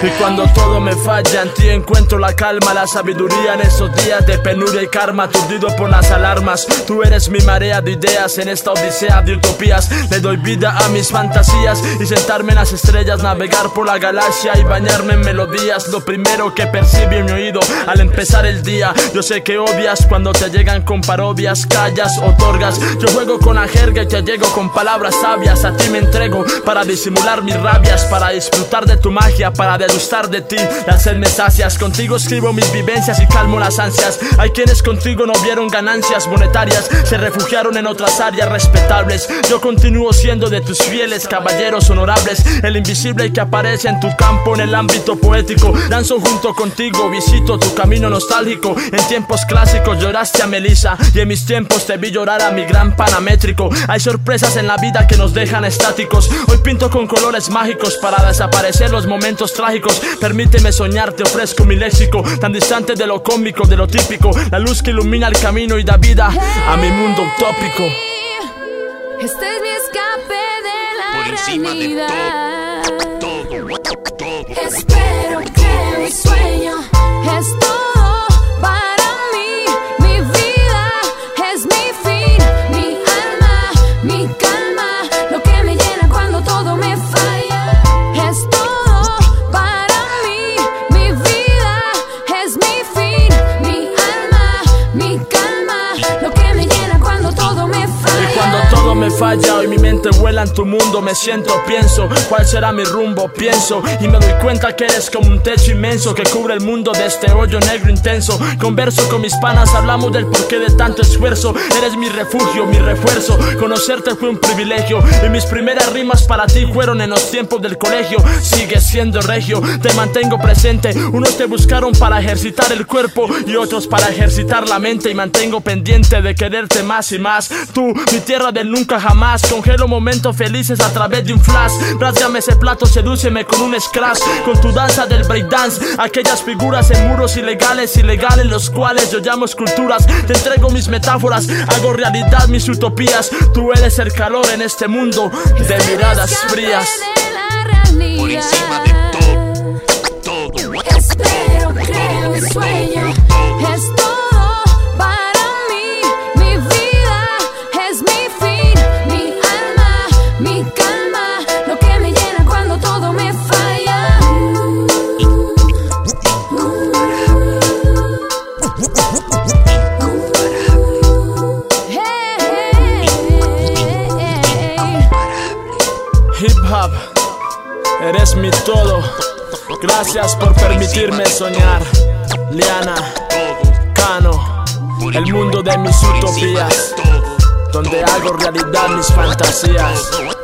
Y cuando todo me falla, en ti encuentro la calma, la sabiduría en esos días de penuria y karma, aturdido por las alarmas. Tú eres mi marea de ideas en esta odisea de utopías. Le doy vida a mis fantasías y sentarme en las estrellas, navegar por la galaxia y bañarme en melodías. Lo primero que percibe mi oído al empezar el día. Yo sé que odias cuando te llegan con parodias, callas, otorgas. Yo juego con la jerga y te llego con palabras sabias. A ti me entrego para disimular mis rabias, para disfrutar de tu magia, para degustar de ti. Las sed me sacias, contigo escribo mis vivencias y calmo las ansias. Hay quienes contigo no vieron ganancias monetarias, se refugiaron en otras áreas respetables. Yo continúo siendo de tus fieles caballeros honorables, el invisible que aparece en tu campo en el ámbito poético. Danzo junto contigo, visito tu camino nostálgico. En tiempos clásicos lloraste a Melissa y en mis tiempos te vi llorar a mi gran panamétrico. Hay sorpresas en la vida que nos dejan estáticos. Hoy pinto con colores mágicos para desaparecer los momentos trágicos. Permíteme soñar, te ofrezco mi léxico, tan distante de lo cómico, de lo típico. La luz que ilumina el camino y da vida a mi mundo utópico. Este es mi escape de la por encima realidad. de todo. Espero que mi sueño es todo para mí. Mi vida es mi fin, mi alma, mi calma, lo que me llena cuando todo me falla. Es todo para mí. Mi vida es mi fin, mi alma, mi calma, lo que me llena cuando todo me falla. Y cuando todo me falla, hoy mi mente vuela en tu mundo. Me siento, pienso, ¿cuál será mi rumbo? Pienso y me doy cuenta que eres como un techo inmenso que cubre el mundo de este hoyo negro intenso. Converso con mis panas, hablamos del porqué de tanto esfuerzo. Eres mi refugio, mi refuerzo. Conocerte fue un privilegio y mis primeras rimas para ti fueron en los tiempos del colegio. Sigues siendo regio, te mantengo presente. Unos te buscaron para ejercitar el cuerpo y otros para ejercitar la mente. Y mantengo pendiente de quererte más y más. Tú, mi tierra del nunca jamás. Congelo momentos felices a través de un flash. Rásgame ese plato, sedúceme con un scratch. Con tu danza del breakdance, aquellas figuras en muros ilegales los cuales yo llamo esculturas. Te entrego mis metáforas, hago realidad mis utopías. Tú eres el calor en este mundo de miradas frías. Por encima de todo. Espero que mi sueño es todo para mí. Mi vida es mi fin, mi alma, mi calma, lo que me llena cuando todo me falla. Hip hop, eres mi todo. Gracias por permitirme soñar. Liana, Cano, el mundo de mis utopías, donde hago realidad mis fantasías.